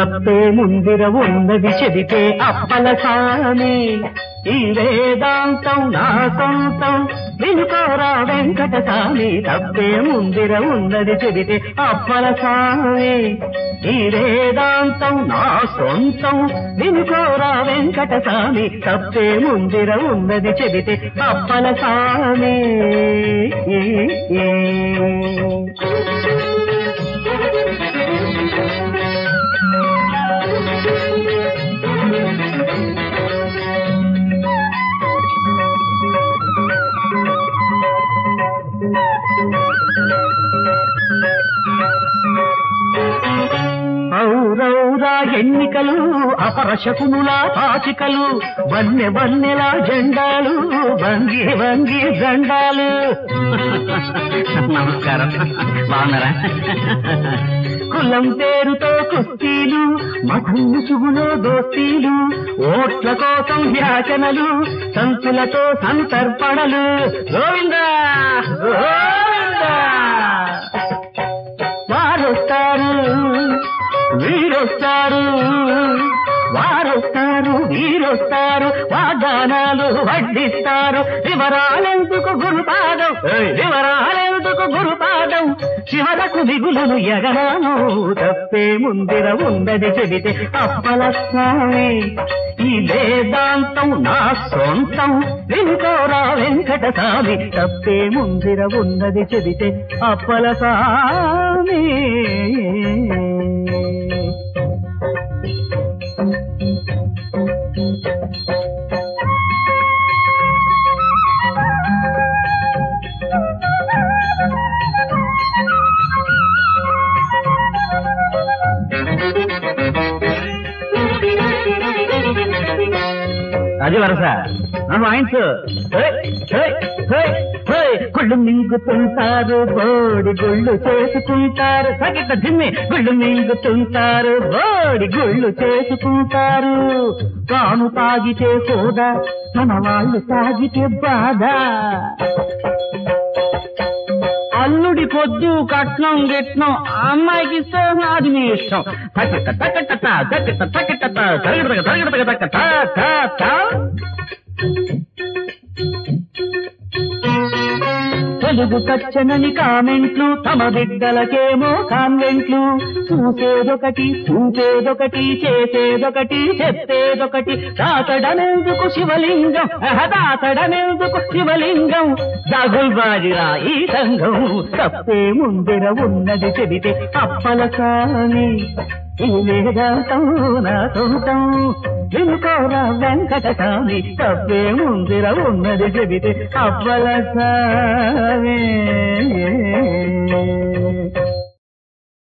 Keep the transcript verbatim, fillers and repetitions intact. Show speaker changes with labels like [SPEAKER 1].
[SPEAKER 1] తప్పే ముందిర ఉన్నది చెబితే అప్పల స్వామి ఈ వేదాంతం నా సొంతం వినుకోరా వెంకట స్వామి తప్పే ముందిర ఉన్నది చెబితే అప్పల స్వామి ఈ వేదాంతం నా సొంతం వినుకోరా వెంకట స్వామి తప్పే ముందిర ఉన్నది చెబితే అప్పల స్వామి ఔరౌరా ఎన్నికలు అపరశకునుల పాచికలు వన్నె వన్నెల జెండాలు వంగి వంగి జెండాలు. నమస్కారం, బాగున్నారా? కులం పేరుతో కుస్తీలు, మఠం ముసుగులో దోస్తీలు, ఓట్ల కోసం వ్యాచనలు, సంతులతో సంతర్పణలు. గోవిందా గోవిందా. వారొస్తారు వీరొస్తారు, వారొస్తారు వీరొస్తారు, వాగ్దానాలు వడ్డిస్తారు. వివరాలెందుకు గురుపాదం, వివరాలెందుకు గురుపాదం, చివరకు దిగులను ఎగరాను. తప్పే ముందిర ఉన్నది చెబితే అప్పల స్వామి ఈ వేదాంతం నా సొంతం వినుకోరా వెంకట స్వామి తప్పే ముందిర ఉన్నది చెబితే అప్పల స్వామి. అది వరస వాయించు. గుళ్ళు మింగుతుంటారు, బోడి గుళ్ళు చేసుకుంటారు. సగిత దిమ్మి గుళ్ళు మింగుతుంటారు, బోడి గుళ్ళు చేసుకుంటారు. తాను తాగితే సోదా, తన వాళ్ళు తాగితే బాధ. అల్లుడి పొద్దు కట్నం గిట్నం అమ్మాయికి ఇస్తే నాది మీ ఇష్టం. తగ్గట తగ్గట తగ్గట తగ్గట తరగట తరగట తగ్గట. తెలుగు కచ్చనని కామెంట్లు, తమ బిడ్డలకేమో కాన్వెంట్లు. చూసేదొకటి చూసేదొకటి చేసేదొకటి చెప్పేదొకటి. దాతడనెందుకు శివలింగం, దాతడనెందుకు శివలింగం. దాగుల్బాజిరా ఈ సంఘం తప్పే ముందిర ఉన్నది చెబితే అప్పల స్వామి ఈ వేదాంతం నా సొంతం వినుకోరా వెంకట స్వామి తప్పే ముందిర ఉన్నది చెబితే అప్పల స్వామి.